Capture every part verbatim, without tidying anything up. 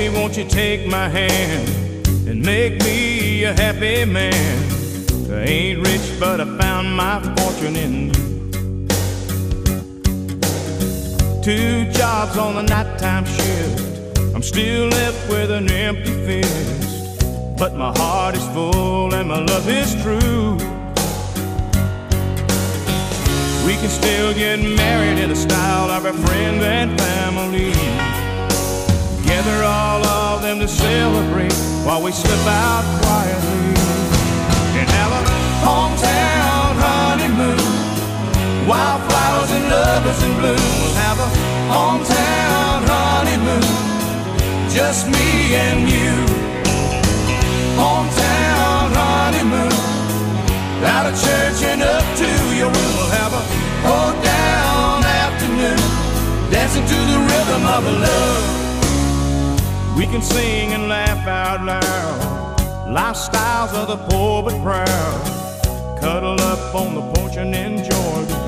Baby, won't you take my hand and make me a happy man? I ain't rich, but I found my fortune in you. Two jobs on the nighttime shift, I'm still left with an empty fist. But my heart is full and my love is true. We can still get married in the style of our friends and family. Gather all of them to celebrate while we slip out quietly and have a hometown honeymoon. Wildflowers and lovers in bloom. We'll have a hometown honeymoon, just me and you. Hometown honeymoon, out of church and up to your room. We'll have a hold down afternoon, dancing to the rhythm of a love. We can sing and laugh out loud, lifestyles of the poor but proud. Cuddle up on the porch and enjoy the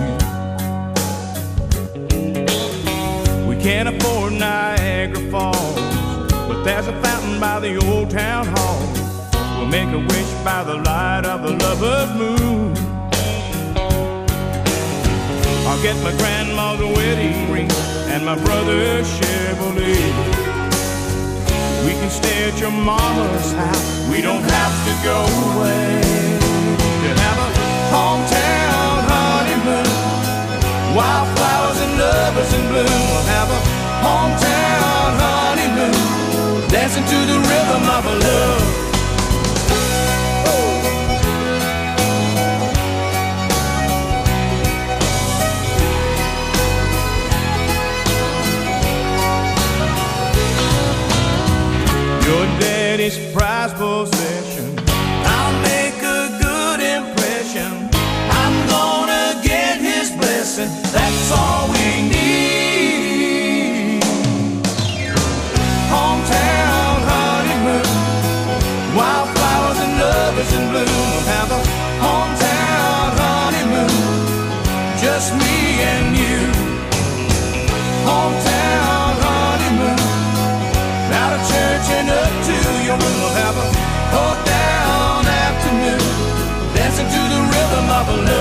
view. We can't afford Niagara Falls, but there's a fountain by the old town hall. We'll make a wish by the light of the lover's moon. I'll get my grandma's wedding ring and my brother's Chevrolet. We can stay at your mama's house, we don't have to go away. We'll have a hometown honeymoon, wildflowers and lovers in bloom. We'll have a hometown honeymoon, dancing to the rhythm of a love. Your daddy's prized possession, I'll make a good impression. I'm gonna get his blessing, that's all we need. Hometown honeymoon, wildflowers and lovers in bloom. We'll have a hometown honeymoon, just me and you. Hometown honeymoon, out of church and up to your room. We'll have a hold down afternoon, dancing to the rhythm of a love.